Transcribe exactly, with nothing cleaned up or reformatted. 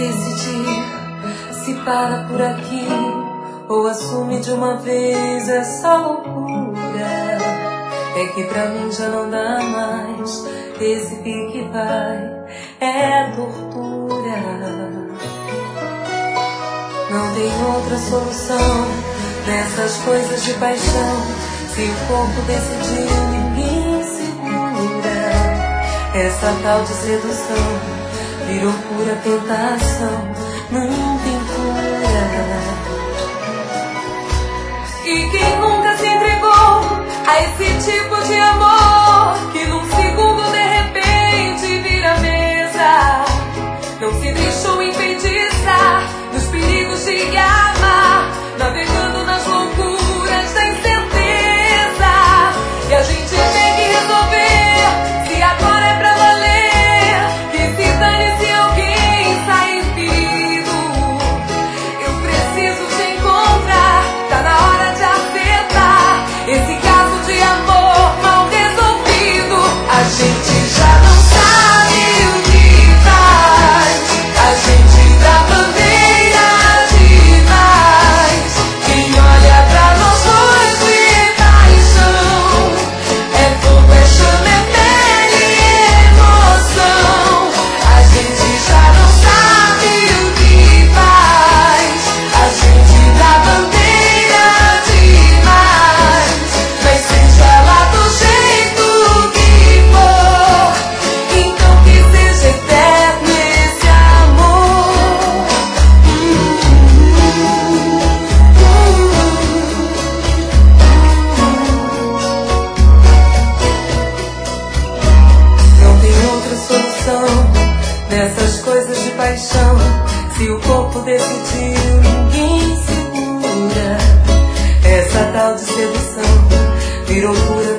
decidir se para por aqui ou assume de uma vez essa loucura. É que pra mim já não dá mais, esse pique vai, é tortura. Não tem outra solução nessas coisas de paixão. Se o corpo decidiu, ninguém segura. Essa tal de sedução virou pura tentação, não tem cura. E quem nunca se entregou a esse tipo de amor que num segundo de repente vira mesa, não se deixou enfeitiçar dos perigos de amar, navegando nas loucuras da incerteza. E a gente tem que resolver se agora é pra valer, que se dane se alguém sair ferido. Eu preciso te encontrar, tá na hora de acertar esse caso de amor mal resolvido. A gente já não sabe o que faz, a gente dá bandeira demais. Quem olha pra nós dois vê paixão, é fogo, é chama, é pele, é emoção. A gente já não sabe o que faz, a gente dá bandeira demais. Mas seja lá do jeito que for, então que seja eterno esse amor. Não tem outra solução nessas coisas de paixão. Se o corpo decidiu, ninguém segura. Essa tal de sedução virou pura